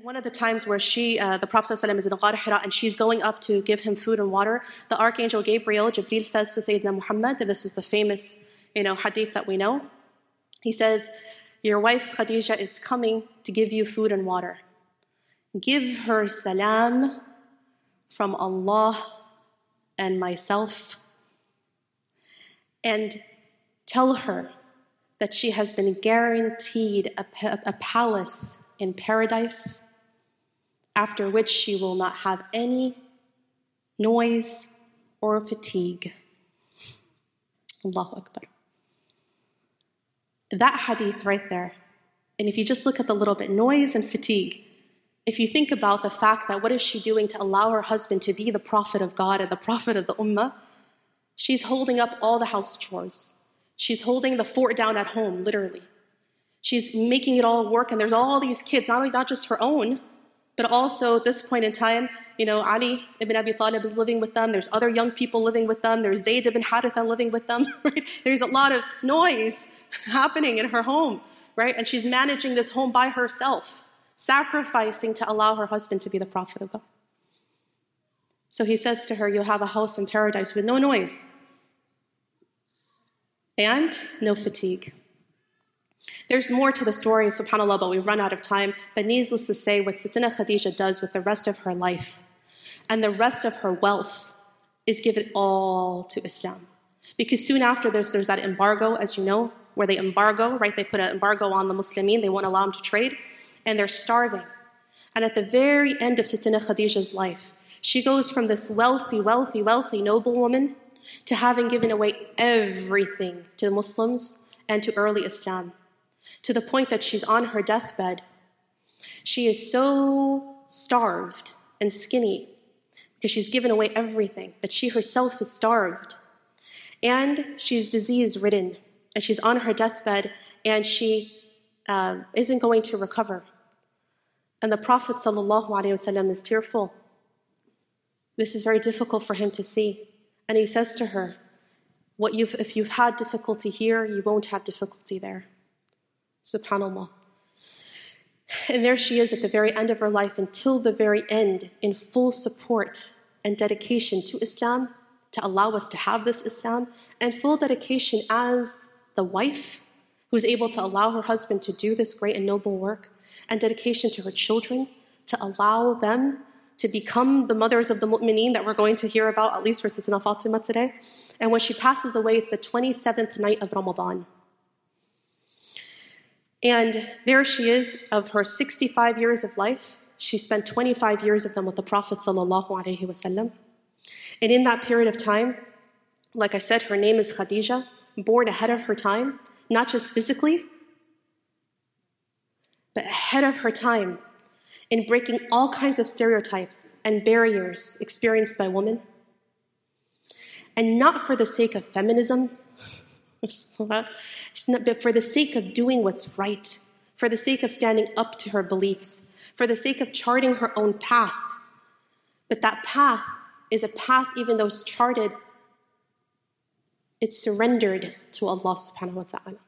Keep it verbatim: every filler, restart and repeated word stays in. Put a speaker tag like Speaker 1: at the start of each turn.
Speaker 1: one of the times where she, uh, the Prophet ﷺ is in Ghar Hira and she's going up to give him food and water, the Archangel Gabriel, Jibreel, says to Sayyidina Muhammad, and this is the famous, you know, hadith that we know. He says, your wife Khadija is coming to give you food and water. Give her salam from Allah and myself, and tell her that she has been guaranteed a, a palace in paradise, after which she will not have any noise or fatigue. Allahu Akbar. That hadith right there, and if you just look at the little bit, noise and fatigue, if you think about the fact that what is she doing to allow her husband to be the prophet of God and the prophet of the ummah, she's holding up all the house chores. She's holding the fort down at home, literally. She's making it all work, and there's all these kids, not only not just her own, but also at this point in time, you know, Ali ibn Abi Talib is living with them. There's other young people living with them. There's Zayd ibn Haritha living with them. Right? There's a lot of noise happening in her home, right? And she's managing this home by herself, sacrificing to allow her husband to be the prophet of God. So he says to her, you'll have a house in paradise with no noise and no fatigue. There's more to the story, subhanAllah, but we've run out of time. But needless to say, what Sayyidatina Khadija does with the rest of her life and the rest of her wealth is give it all to Islam. Because soon after there's, there's that embargo, as you know, where they embargo, right? They put an embargo on the Muslimin. They won't allow them to trade. And they're starving. And at the very end of Sayyidatina Khadija's life, she goes from this wealthy, wealthy, wealthy noblewoman to having given away everything to the Muslims and to early Islam, to the point that she's on her deathbed. She is so starved and skinny because she's given away everything, that she herself is starved. And she's disease-ridden, and she's on her deathbed, and she uh, isn't going to recover. And the Prophet ﷺ is tearful. This is very difficult for him to see. And he says to her, "What you've, if you've had difficulty here, you won't have difficulty there." SubhanAllah. And there she is at the very end of her life, until the very end, in full support and dedication to Islam, to allow us to have this Islam, and full dedication as the wife who's able to allow her husband to do this great and noble work, and dedication to her children, to allow them to become the mothers of the mu'mineen that we're going to hear about, at least for Sayyidatina Fatima today. And when she passes away, it's the twenty-seventh night of Ramadan. And there she is, of her sixty-five years of life, she spent twenty-five years of them with the Prophet ﷺ. And in that period of time, like I said, her name is Khadija, born ahead of her time, not just physically, but ahead of her time in breaking all kinds of stereotypes and barriers experienced by women. And not for the sake of feminism, but for the sake of doing what's right, for the sake of standing up to her beliefs, for the sake of charting her own path. But that path is a path, even though it's charted, it's surrendered to Allah subhanahu wa ta'ala.